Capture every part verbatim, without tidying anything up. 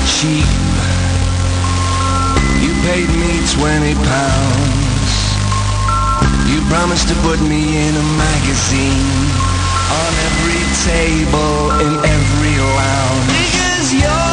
cheap. You paid me twenty pounds. You promised to put me in a magazine on every table in every lounge. Because you're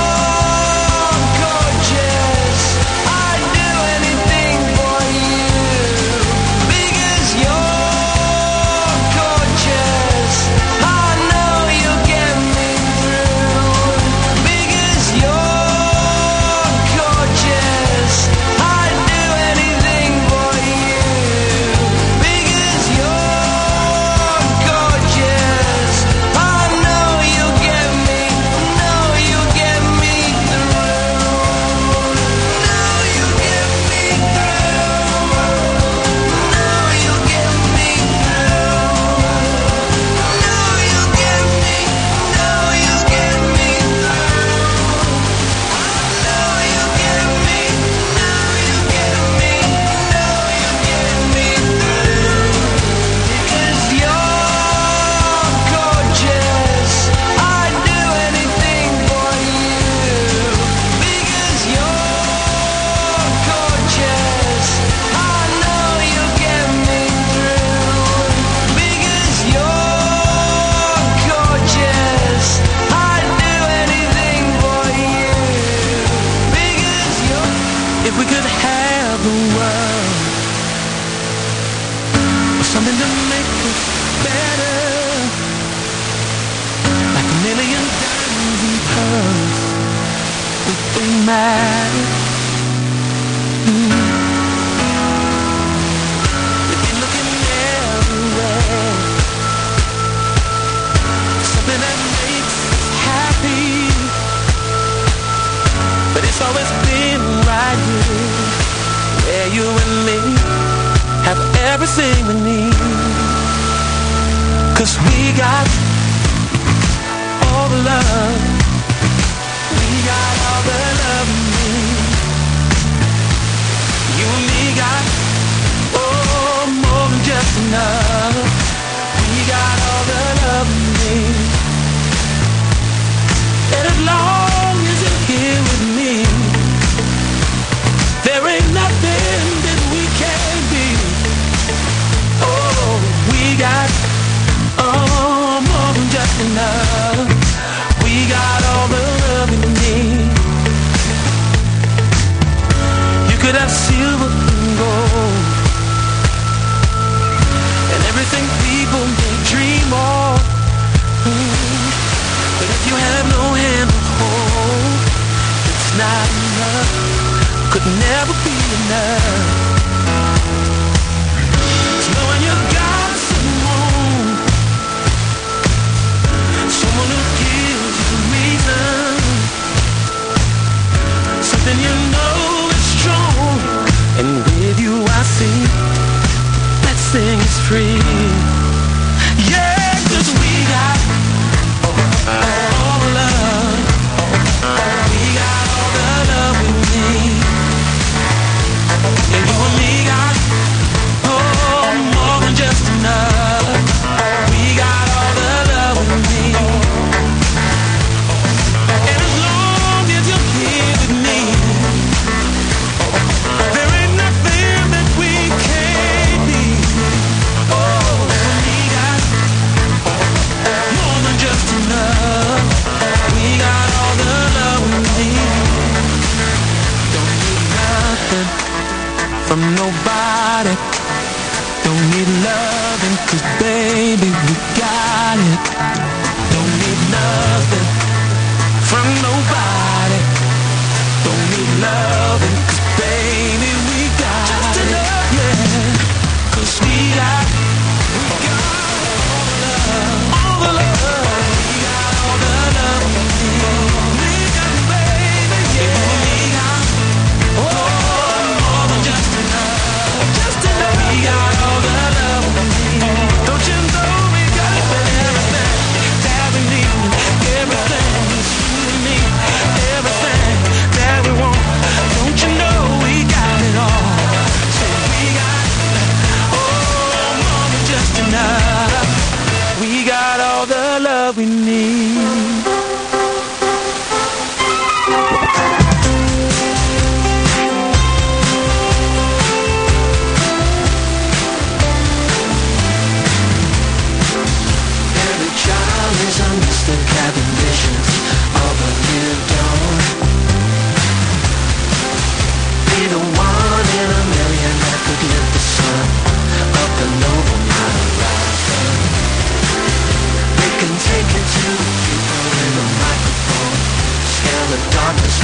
gorgeous, I'd do anything for you. Because you're gorgeous, I know you'll get me through. Because you're gorgeous, I'd do anything for you. Because you're gorgeous, I know you'll get me, know you'll get me through. Know you'll get me through. Know you'll get me through. Know you'll get me, know you'll get me through. Know you'll get me, know you'll get me, know you'll get me through. Because you're gorgeous, I'd do anything for you. Because you're gorgeous, I know you'll get me through. Because you're gorgeous, I'd do anything for you. Because you're... If we could have the world, or something to make us better, like a million diamonds and pearls, if they matter. Mm. We'd be looking everywhere, something that makes us happy. But it's always been right here, where you and me have everything we need. 'Cause we got all the love, we got all the love we need. You and me got, oh, more than just enough. We got all the love we need. And as long as you're here with me, there ain't nothing that we can't be. Oh, we got, oh, more than just enough. We got all the love we need. You could have silver and gold, and everything people may dream of. Mm. But if you have no hand to hold, it's not enough. Could never be enough. It's knowing you got someone, someone who gives you the reason, something you know is strong. And with you I see that thing is free. Yeah, 'cause we got all the love, we got all the love we need. And you and me got, oh, more than just enough. We got all the love we need. And as long as you're here with me, there ain't nothing that we can't be. Oh,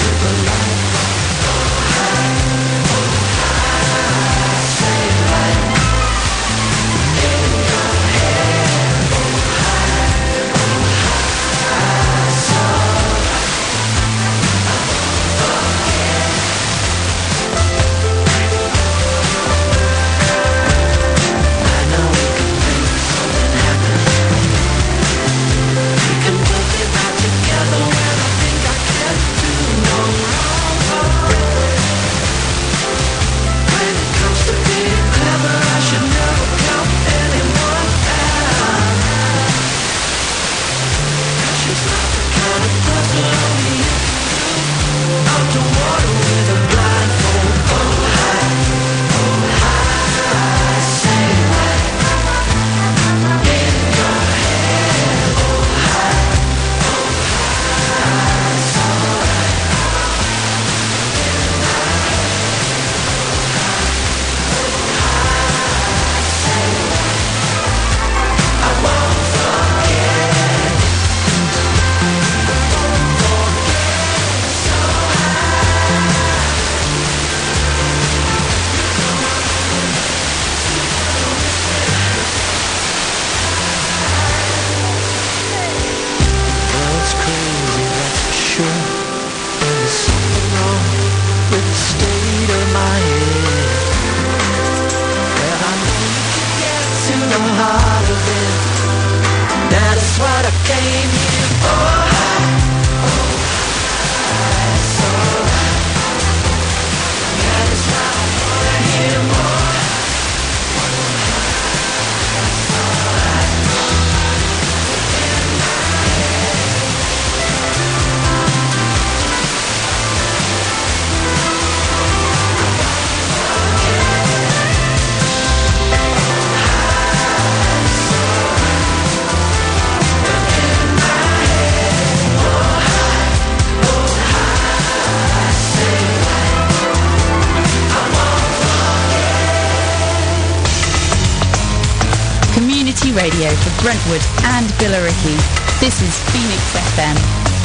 Radio for Brentwood and Billericay. This is Phoenix F M.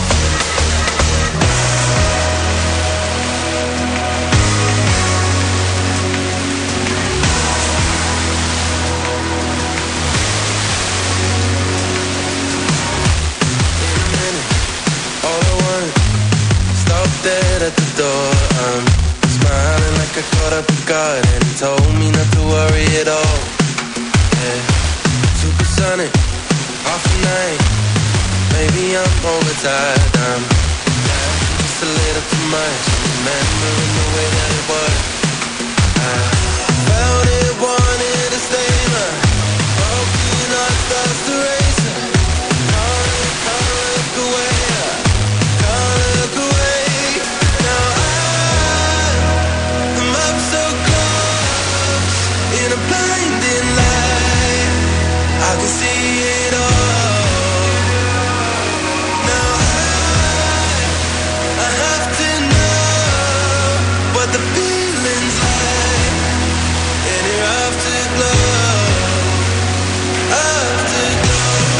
All I want, stop dead at the door. I'm smiling like I caught up with God, and he told me not to worry at all. Yeah. Supersonic, half a night. Maybe I'm overtired. I'm just a little too much. Remembering the way that it was. I felt it, wanted to stay, but broken heart starts to race. Can't, can't look away. Can't look away. Now I'm up so close in a blinding light. I can see it all. Now I, I have to know what the feeling's like. And you're afterglow, afterglow.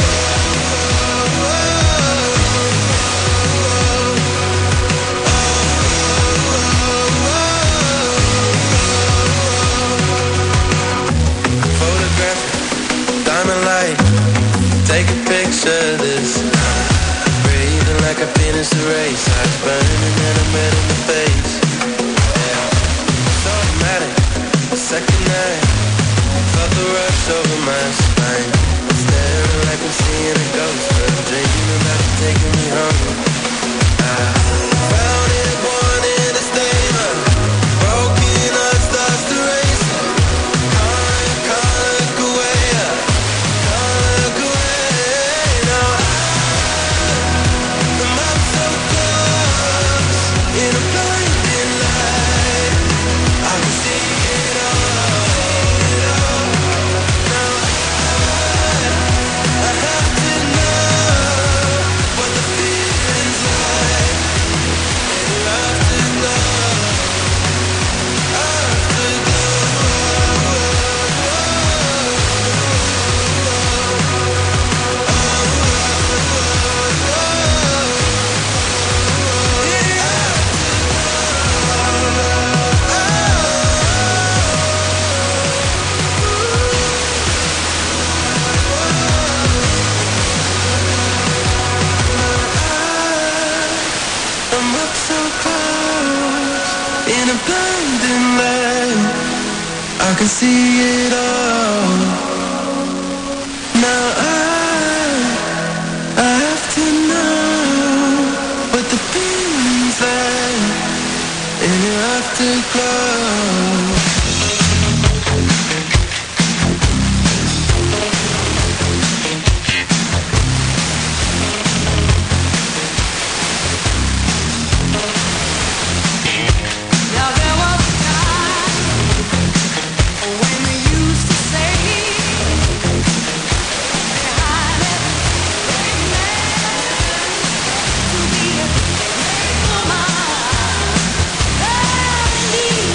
Photograph, diamond light. Take a picture of this. Breathing like I finished the race. Eyes burning and I'm red in the face. Yeah, it's automatic. Second night. Felt the rush over my spine. Staring like I'm seeing a ghost, but I'm dreaming about you taking me home. I found it, wanted to stay, but broken heart starts to race. Can't, can't look away. Can't look away. Now I'm up so close in a blinding light. I can see it all. Now I, I have to know what the can see it all. Now I, I have to know what the feeling's like in your afterglow. Need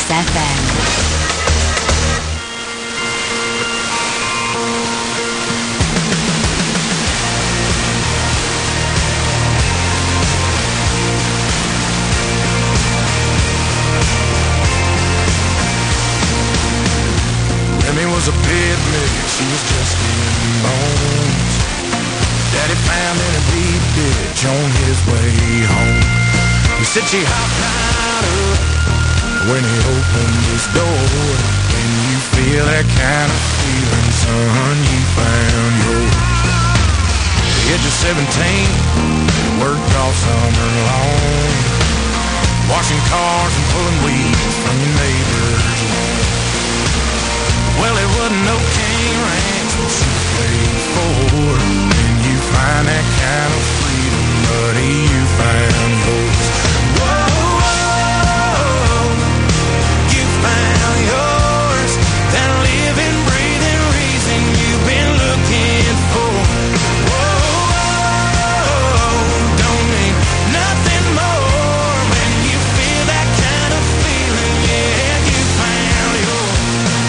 F M. Was a picnic, she was just getting bones. Daddy found in a deep ditch on his way home. He said she hopped right up when he opened his door. When you feel that kind of feeling, son, you found yours. The age of seventeen, worked all summer long, washing cars and pulling weeds from your neighbor's lawn. Well, it wasn't no king ranch what she played for. When you find that kind of freedom, buddy, you found yours. Whoa, whoa, you found yours. That living, breathing reason you've been looking for. Whoa, whoa, don't need nothing more. When you feel that kind of feeling, yeah, you found yours.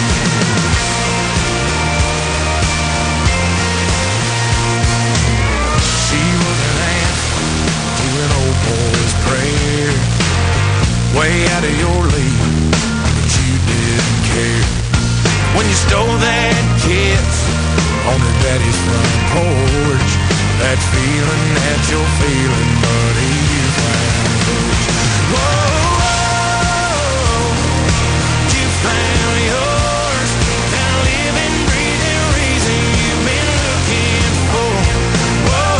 Boy's prayer, way out of your league, but you didn't care. When you stole that kiss on her daddy's front porch, that feeling that you're feeling, buddy, you found yours. Whoa, whoa, you found yours. That living, breathing reason you've been looking for. Whoa,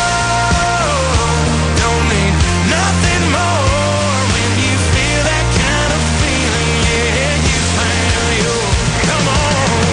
nothing more. When you feel that kind of feeling, yeah, you found yours. Come on.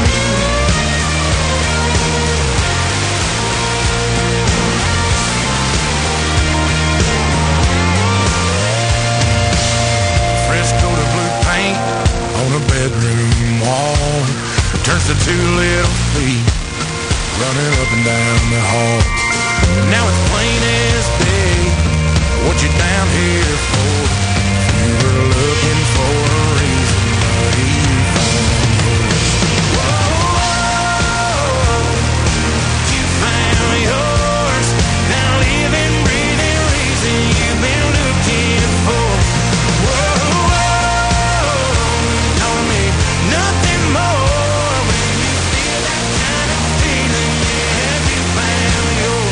Fresco to blue paint on a bedroom wall turns to two little feet running up and down the hall. Now it's plain as day what you down here for. You were looking for a reason, buddy, you found yours. Whoa, you found yours. That living, breathing reason you've been looking for. Whoa, don't need nothing more. When you feel that kind of feeling, yeah, you found yours.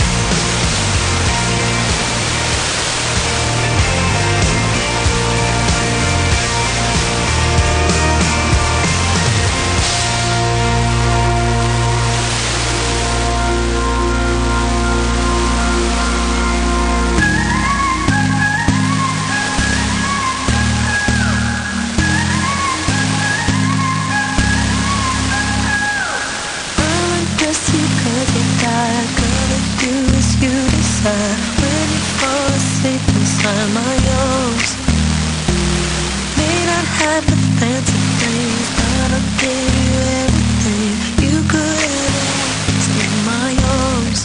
When you fall asleep inside my arms, may not have the fancy things, but I'll give you everything you could ever want in my arms.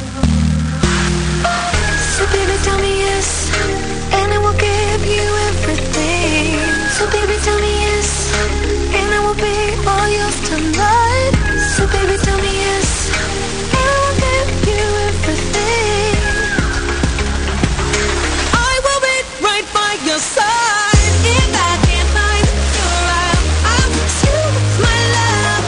So baby, tell me yes, and I will give you everything. So baby, tell me yes, and I will be all yours tonight. So baby, tell me yes, and I will give you everything. Your side, if I can't find your love, I'll choose my love.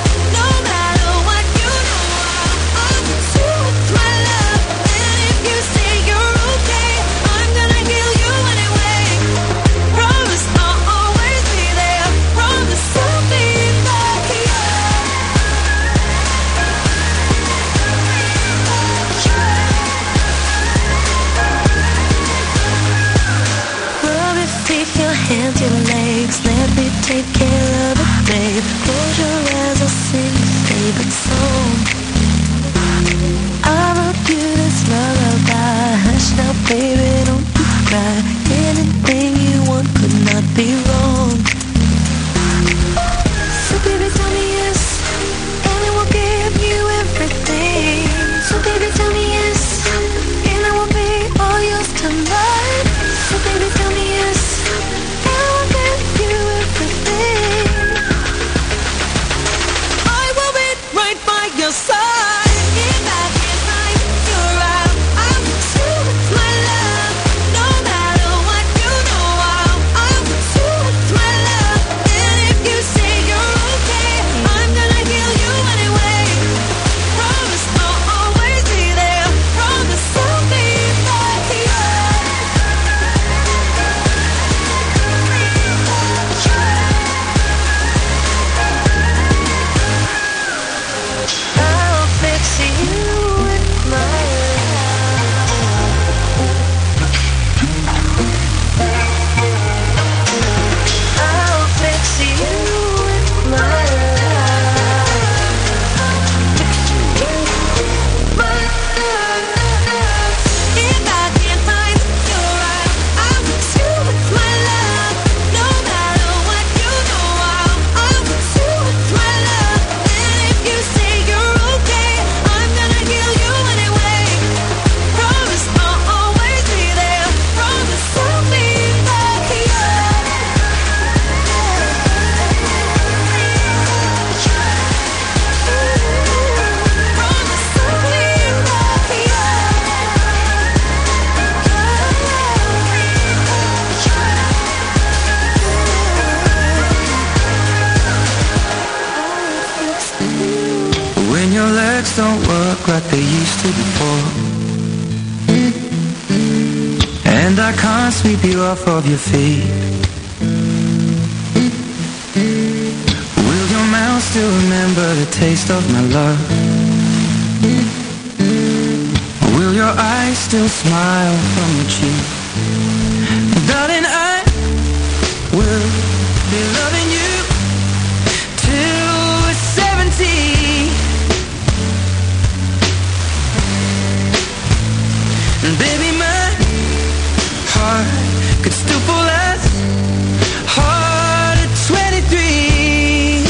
like they used to before. And I can't sweep you off of your feet. Will your mouth still remember the taste of my love? Will your eyes still smile from your cheek? Darling, I will be loving you till we're seventy. And baby, my heart could still fall as hard at twenty-three.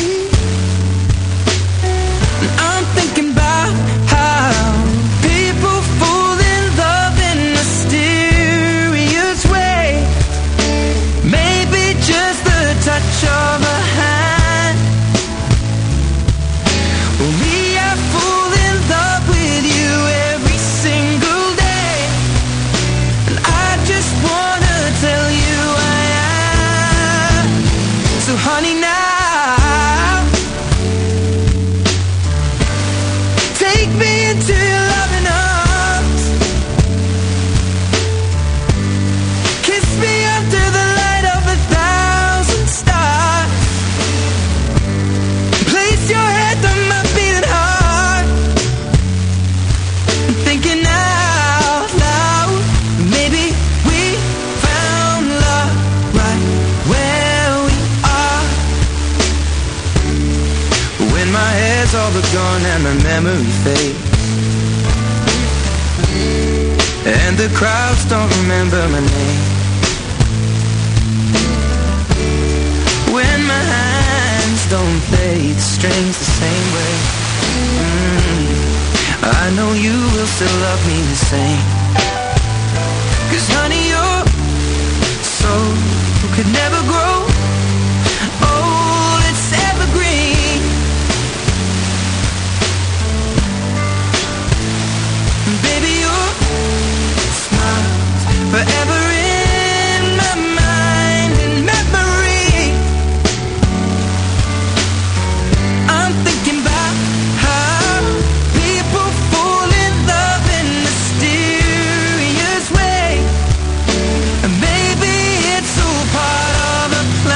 And I'm thinking about how people fall in love in mysterious ways. Maybe just the touch of a hand. Well, me, I fall in love with you every single day. And I just wanna tell you I am. So honey, now take me into your loving arms. Kiss me under the light of a thousand stars. Place your head on my beating heart. I'm thinking out loud. Maybe we found love right where we are. When my hair's all but gone and my memory fades, and the crowds don't remember my name. When my hands don't play the strings the same way, mm, I know you will still love me the same. 'Cause honey, your soul could never grow old, it's evergreen. Baby, your smile's forever in my mind and memory. I'm thinking about how people fall in love in mysterious ways. And maybe it's all part of a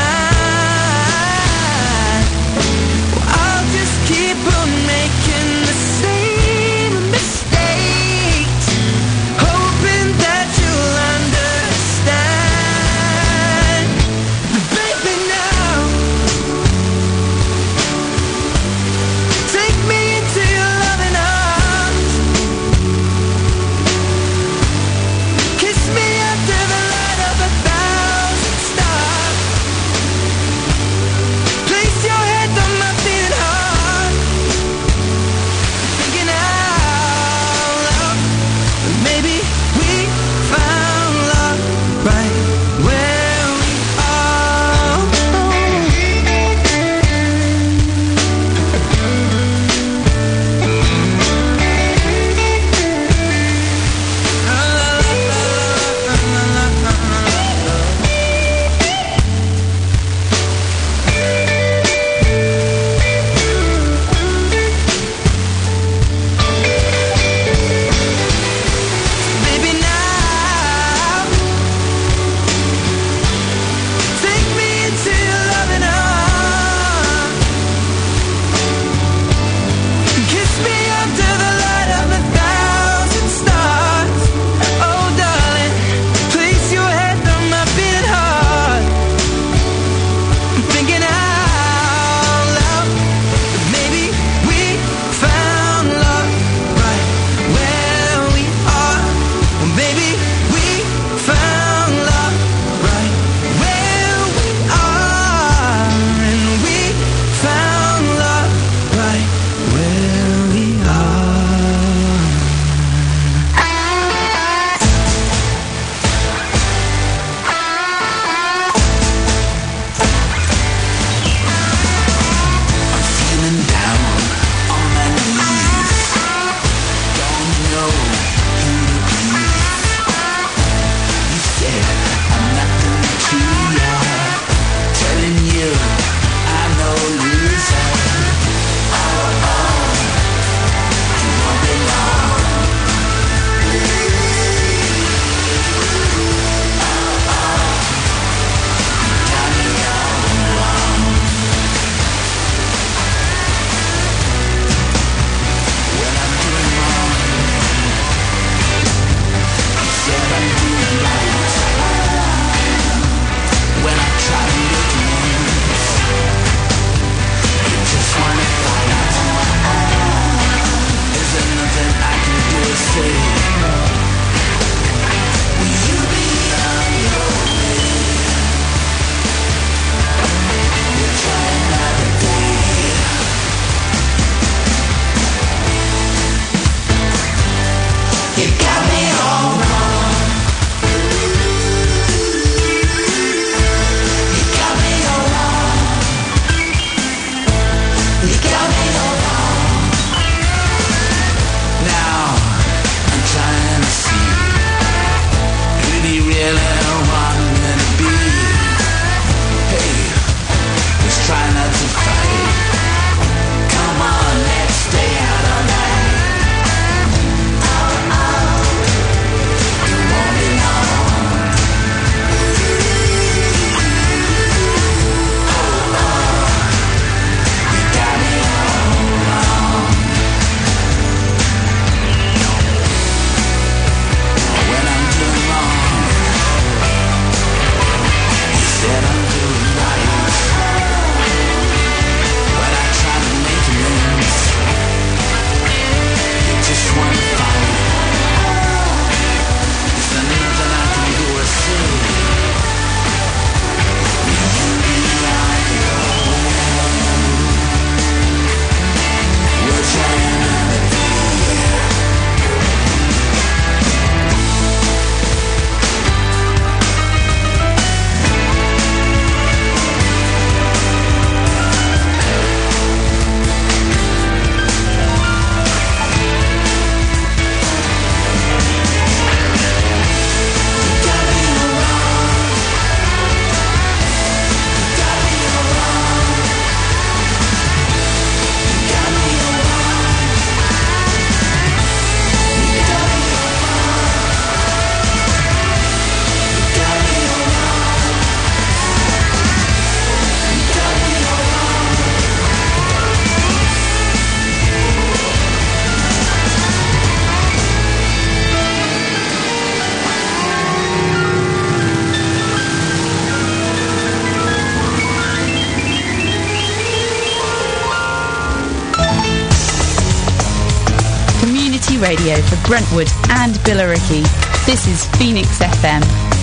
community radio for Brentwood and Billericay. This is Phoenix F M.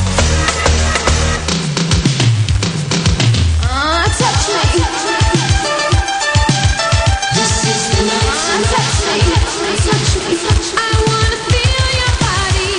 Uh, touch me. This is the night. Uh, touch me. Touch me. Touch me. I wanna feel your body.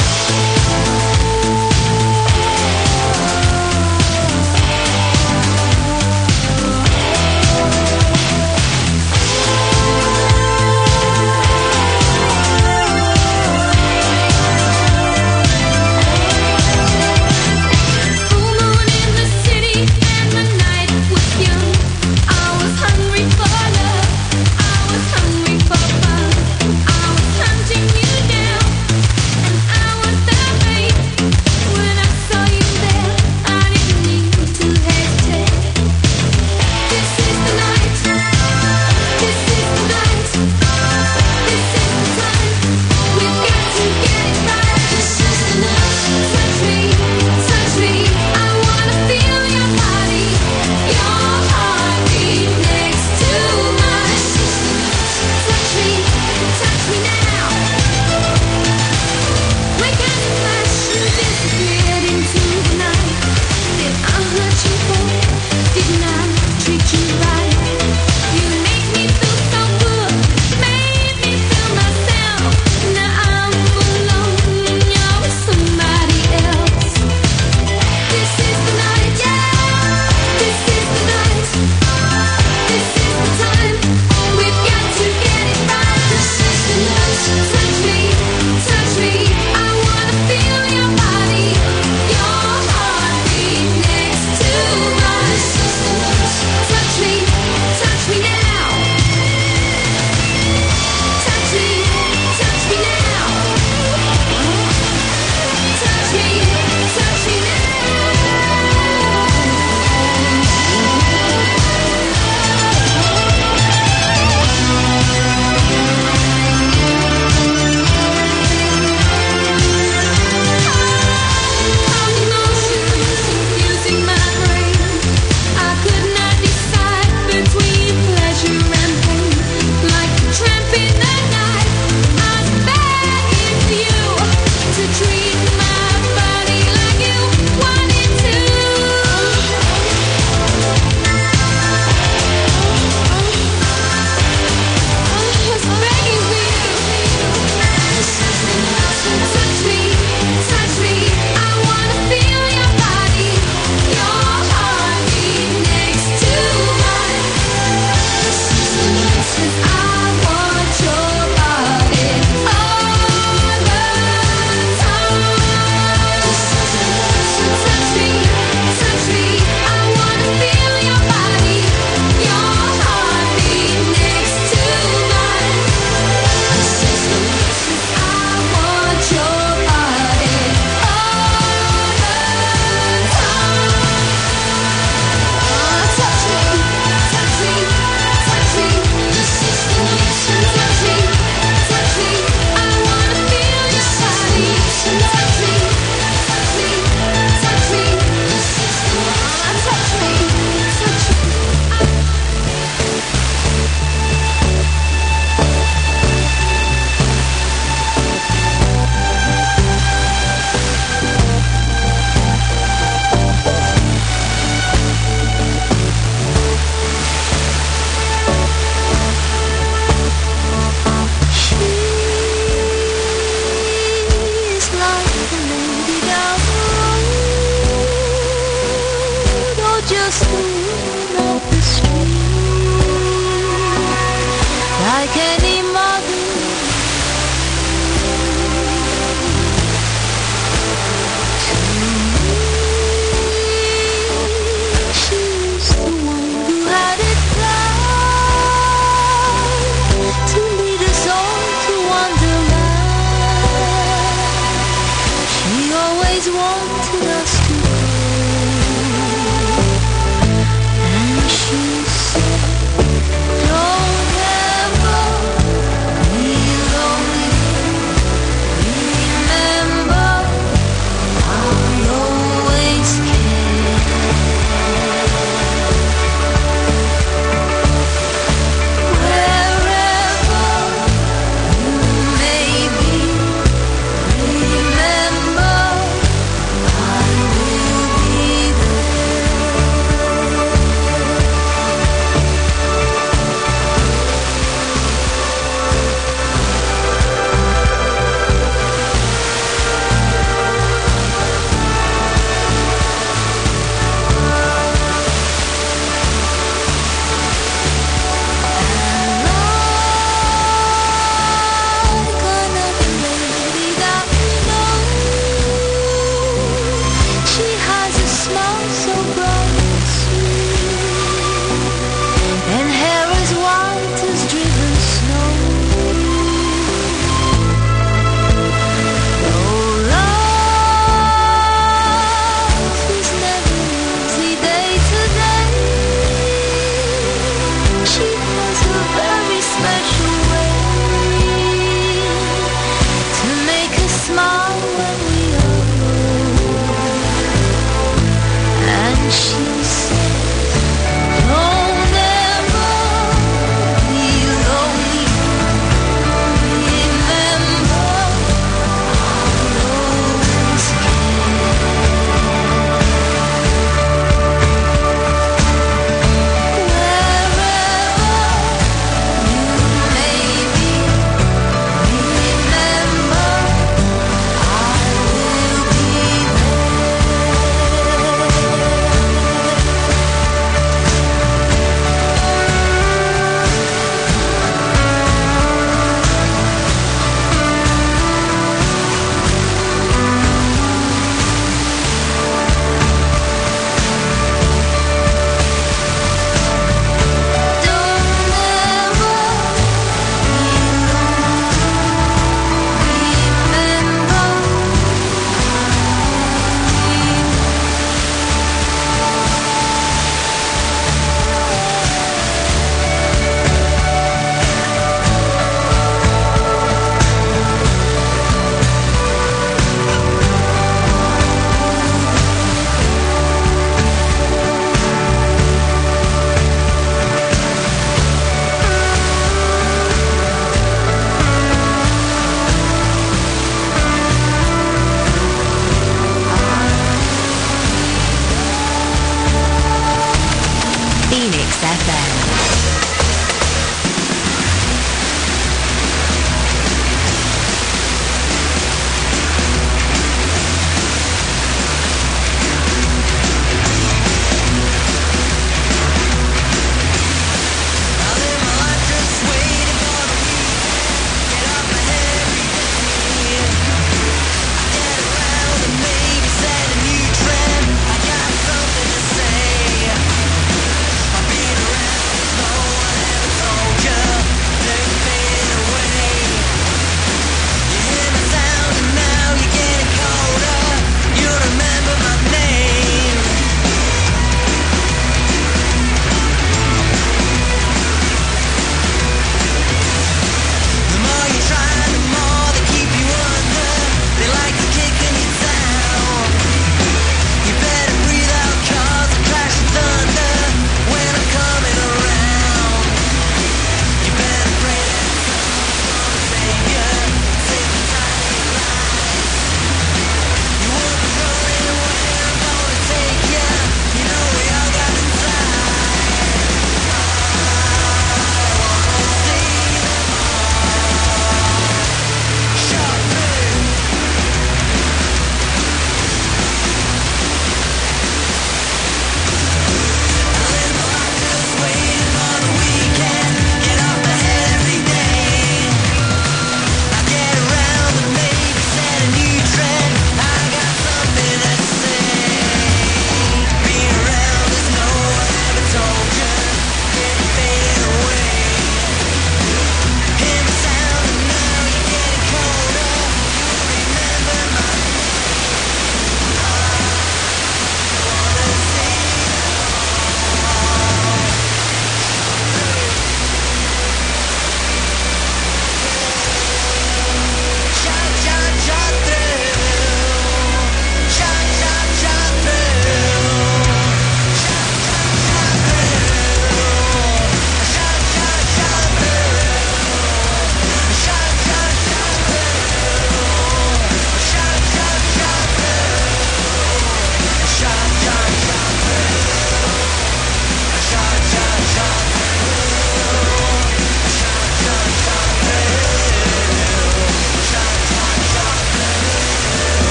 Maybe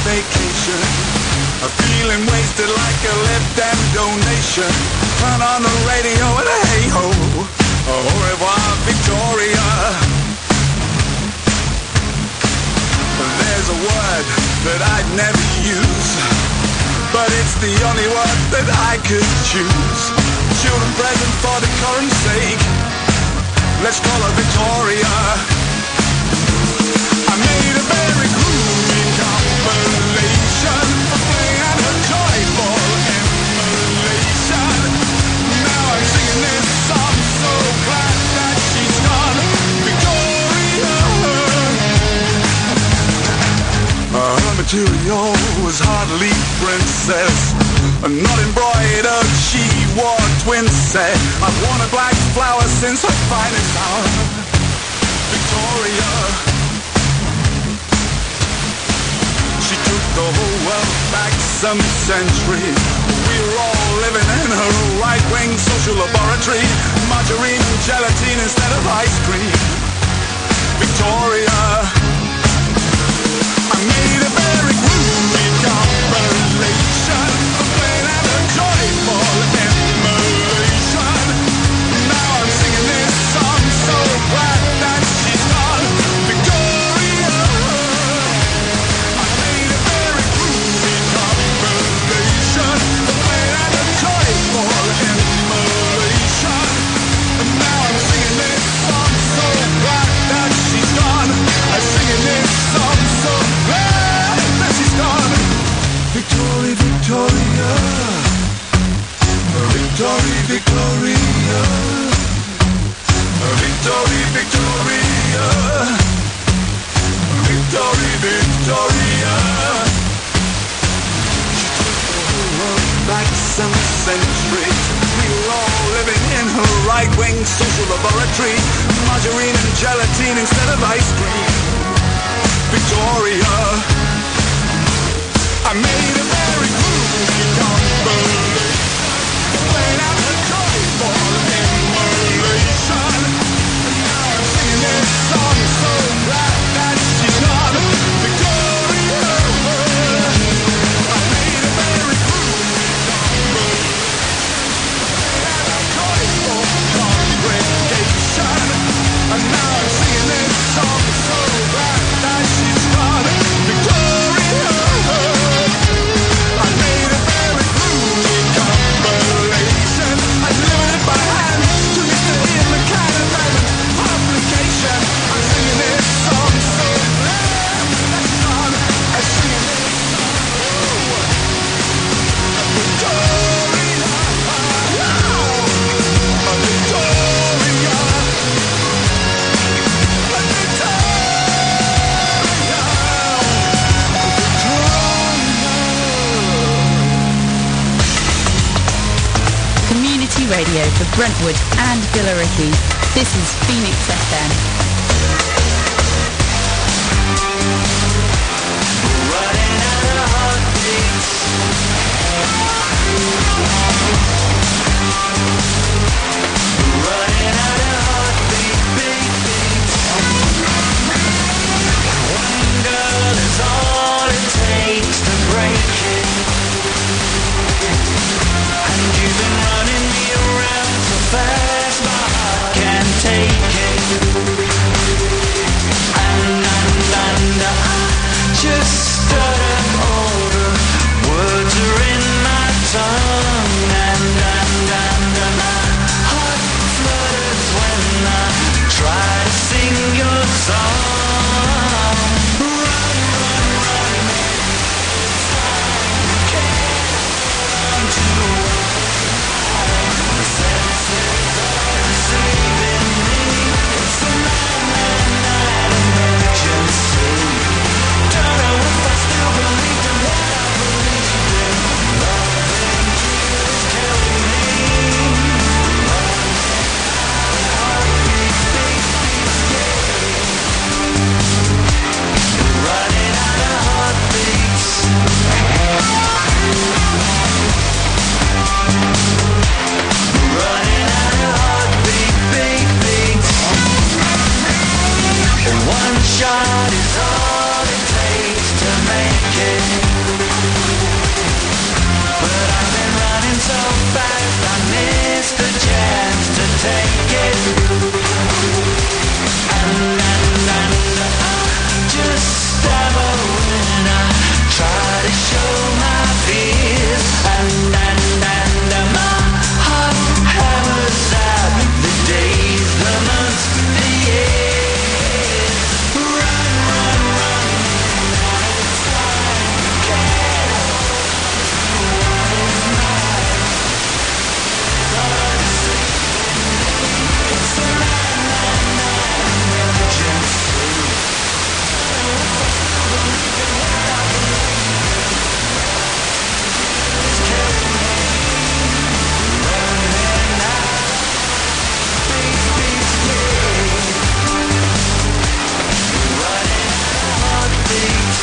vacation. I'm feeling wasted like a left-hand donation. Turn on the radio and hey-ho, au revoir Victoria. There's a word that I'd never use, but it's the only word that I could choose. Children present for the current sake, let's call her Victoria. I made a very groovy compilation, playing at a joyful emulation. Now I'm singing this song, so glad that she's gone, Victoria. Her material was hardly princess, not embroidered, she wore twin set. I've worn a black flower since her finest hour, Victoria. She took the whole world back some centuries. We were all living in her right-wing social laboratory. Margarine and gelatine instead of ice cream, Victoria. I made a very groovy compilation, playing at a joyful emulation. Now I'm singing this song, so glad that she's gone, Victoria. I made a very groovy compilation, playing at a joyful emulation. Now I'm singing this song, so glad that she's gone. I'm singing this song, so glad that she's gone. Victoria, Victoria, Victoria, Victoria, Victoria, Victoria, Victoria, Victoria. She took the whole world back some centuries. We were all living in her right-wing social laboratory. Margarine and gelatine instead of ice cream, Victoria. I made a very groovy compilation, playing out the joyful emulation. Now I'm singing this song, so glad that she's gone, Victoria. I made a very groovy compilation, playing out a joyful congregation. And now I'm singing this song, so glad that she's gone, Victoria. I made a very groovy compilation. I delivered it by hand to Mister Ian McCann and Raymond Publication. I'm singing this song, so glad that she's gone. I'm singing this song, oh, Victoria, oh, Victoria. Community radio for Brentwood and Billericay. This is Phoenix F M. Running out of heartbeats. Running out of heartbeat, beat, beats. One girl is all it takes to break it. And you've been running me around so fast, my heart can't take it. And, and, and I just stutter all the words take it. And, and, and I just stumble when I try to show my fears. And, and, and my heart hammers out the days, the months, the years. Run, run, run, out of time, can't hold my blood sleep. It's a night, night, night emergency. It's killing me, running out, beats, beats, beats, running out, beats.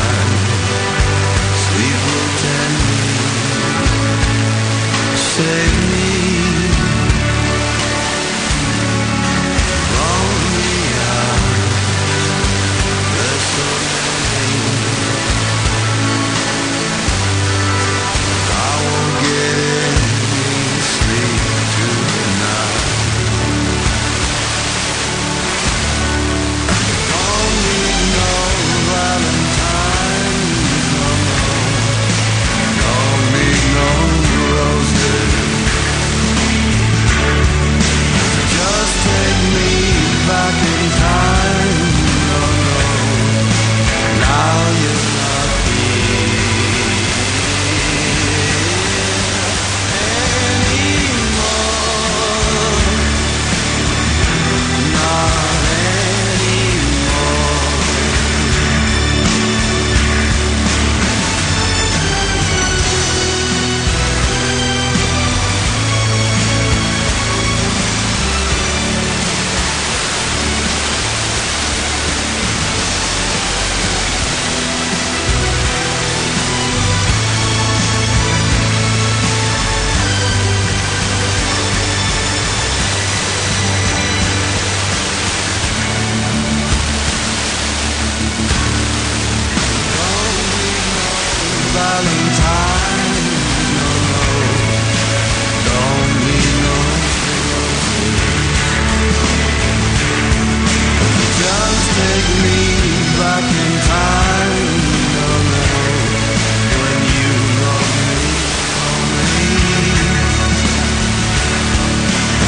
Say